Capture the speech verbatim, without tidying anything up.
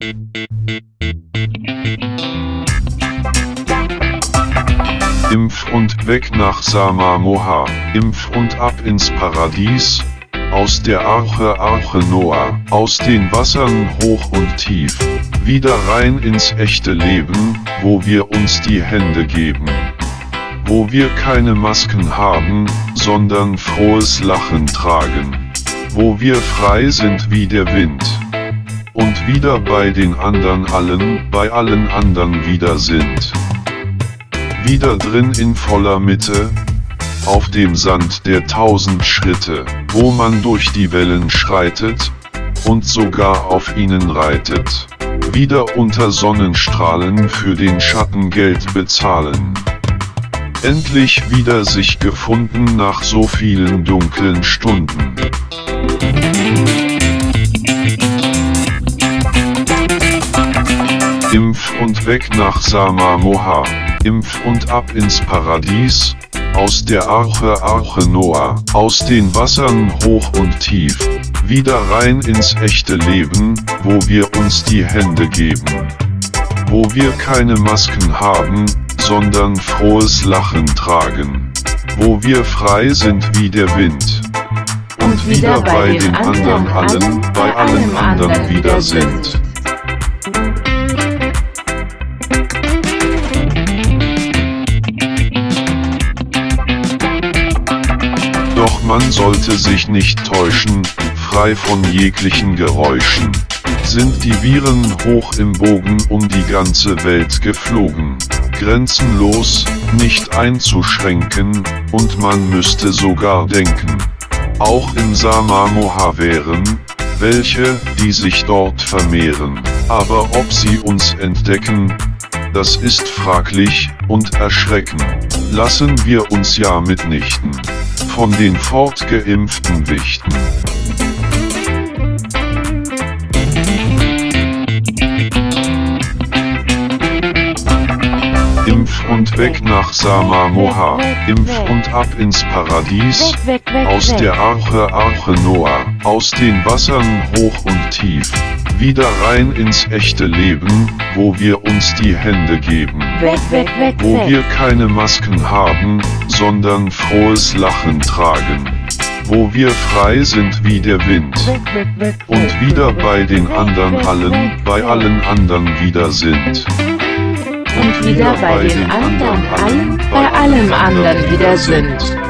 Impf und weg nach Samamoha, impf und ab ins Paradies, aus der Arche Arche Noah, aus den Wassern hoch und tief, wieder rein ins echte Leben, wo wir uns die Hände geben. Wo wir keine Masken haben, sondern frohes Lachen tragen. Wo wir frei sind wie der Wind. Und wieder bei den anderen allen, bei allen anderen wieder sind. Wieder drin in voller Mitte, auf dem Sand der tausend Schritte, wo man durch die Wellen schreitet, und sogar auf ihnen reitet. Wieder unter Sonnenstrahlen für den Schatten Geld bezahlen. Endlich wieder sich gefunden nach so vielen dunklen Stunden. Impf und weg nach Samamoha, impf und ab ins Paradies, aus der Arche Arche Noah, aus den Wassern hoch und tief, wieder rein ins echte Leben, wo wir uns die Hände geben. Wo wir keine Masken haben, sondern frohes Lachen tragen. Wo wir frei sind wie der Wind. Und wieder bei den anderen allen, bei allen anderen wieder sind. Doch man sollte sich nicht täuschen, frei von jeglichen Geräuschen. Sind die Viren hoch im Bogen um die ganze Welt geflogen. Grenzenlos, nicht einzuschränken, und man müsste sogar denken. Auch in Samamoha wären, welche, die sich dort vermehren. Aber ob sie uns entdecken, das ist fraglich und erschreckend. Lassen wir uns ja mitnichten von den Fortgeimpften wichten. Impf und weg nach Samamoha, impf und ab ins Paradies, aus der Arche Arche Noah, aus den Wassern hoch und tief, wieder rein ins echte Leben, wo wir uns die Hände geben. Wo wir keine Masken haben, sondern frohes Lachen tragen. Wo wir frei sind wie der Wind. Und wieder bei den anderen allen, bei allen anderen wieder sind. Und wieder bei den anderen allen, bei allem anderen wieder sind.